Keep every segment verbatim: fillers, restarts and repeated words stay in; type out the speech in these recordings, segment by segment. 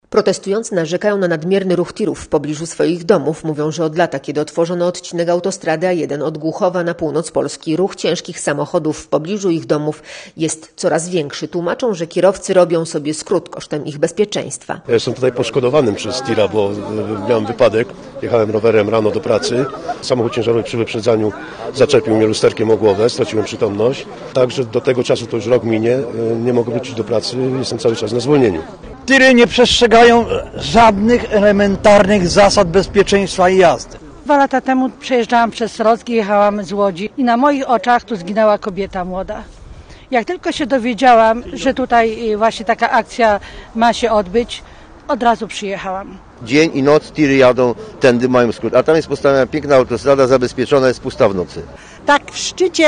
Protestujący narzekają na nadmierny ruch tirów w pobliżu swoich domów. Mówią, że od lata, kiedy otworzono odcinek autostrady A jeden od Głuchowa na północ Polski, ruch ciężkich samochodów w pobliżu ich domów jest coraz większy. Tłumaczą, że kierowcy robią sobie skrót kosztem ich bezpieczeństwa. Ja jestem tutaj poszkodowanym przez tira, bo miałem wypadek. Jechałem rowerem rano do pracy. Samochód ciężarowy przy wyprzedzaniu zaczepił mnie lusterkiem o głowę, straciłem przytomność. Także do tego czasu, to już rok minie, nie mogę wrócić do pracy, jestem cały czas na zwolnieniu. Tiry nie przestrzegają żadnych elementarnych zasad bezpieczeństwa i jazdy. Dwa lata temu przejeżdżałam przez Rodzki, jechałam z Łodzi i na moich oczach tu zginęła kobieta młoda. Jak tylko się dowiedziałam, że tutaj właśnie taka akcja ma się odbyć, od razu przyjechałam. Dzień i noc tiry jadą, tędy mają skrót, a tam jest postawiona piękna autostrada, zabezpieczona, jest pusta w nocy. Tak w szczycie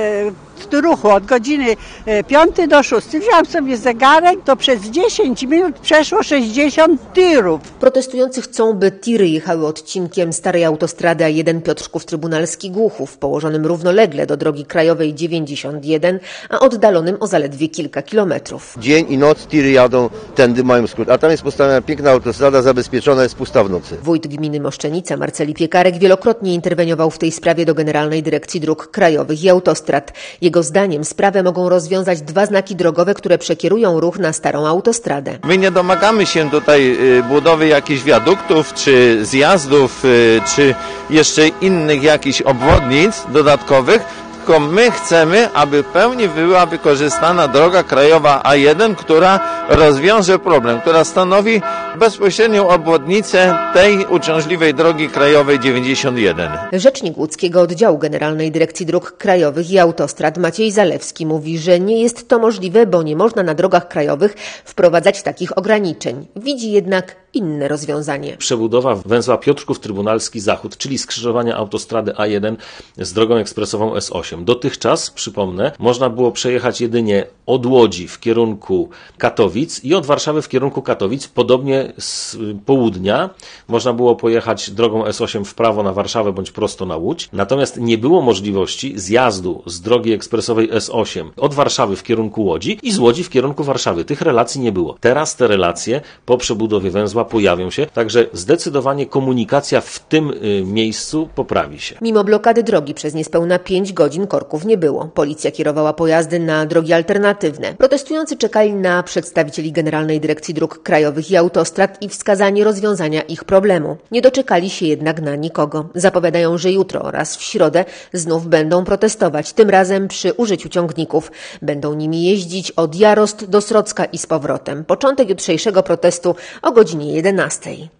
e, ruchu od godziny piątej do szóstej wziąłem sobie zegarek, to przez dziesięć minut przeszło sześćdziesiąt tirów. Protestujący chcą, by tiry jechały odcinkiem starej autostrady A jeden Piotrzków Trybunalski Głuchów, położonym równolegle do drogi krajowej dziewięćdziesiąt jeden, a oddalonym o zaledwie kilka kilometrów. Dzień i noc tiry jadą, tędy mają skrót, a tam jest postawiona piękna autostrada, zabezpieczona, jest pusta w nocy. Wójt gminy Moszczenica Marceli Piekarek wielokrotnie interweniował w tej sprawie do Generalnej Dyrekcji Dróg Krajowych i Autostrad. Jego zdaniem sprawę mogą rozwiązać dwa znaki drogowe, które przekierują ruch na starą autostradę. My nie domagamy się tutaj budowy jakichś wiaduktów, czy zjazdów, czy jeszcze innych jakichś obwodnic dodatkowych, tylko my chcemy, aby w pełni była wykorzystana droga krajowa A jeden, która rozwiąże problem, która stanowi bezpośrednią obwodnicę tej uciążliwej drogi krajowej dziewięćdziesiąt jeden. Rzecznik łódzkiego oddziału Generalnej Dyrekcji Dróg Krajowych i Autostrad Maciej Zalewski mówi, że nie jest to możliwe, bo nie można na drogach krajowych wprowadzać takich ograniczeń. Widzi jednak inne rozwiązanie. Przebudowa węzła Piotrzków Trybunalski Zachód, czyli skrzyżowania autostrady A jeden z drogą ekspresową S osiem. Dotychczas, przypomnę, można było przejechać jedynie od Łodzi w kierunku Katowic i od Warszawy w kierunku Katowic. Podobnie z południa można było pojechać drogą S osiem w prawo na Warszawę bądź prosto na Łódź. Natomiast nie było możliwości zjazdu z drogi ekspresowej S osiem od Warszawy w kierunku Łodzi i z Łodzi w kierunku Warszawy. Tych relacji nie było. Teraz te relacje po przebudowie węzła pojawią się, także zdecydowanie komunikacja w tym y, miejscu poprawi się. Mimo blokady drogi przez niespełna pięć godzin korków nie było. Policja kierowała pojazdy na drogi alternatywne. Protestujący czekali na przedstawicieli Generalnej Dyrekcji Dróg Krajowych i Autostrad i wskazanie rozwiązania ich problemu. Nie doczekali się jednak na nikogo. Zapowiadają, że jutro oraz w środę znów będą protestować, tym razem przy użyciu ciągników. Będą nimi jeździć od Jarost do Srocka i z powrotem. Początek jutrzejszego protestu o godzinie jedenastej.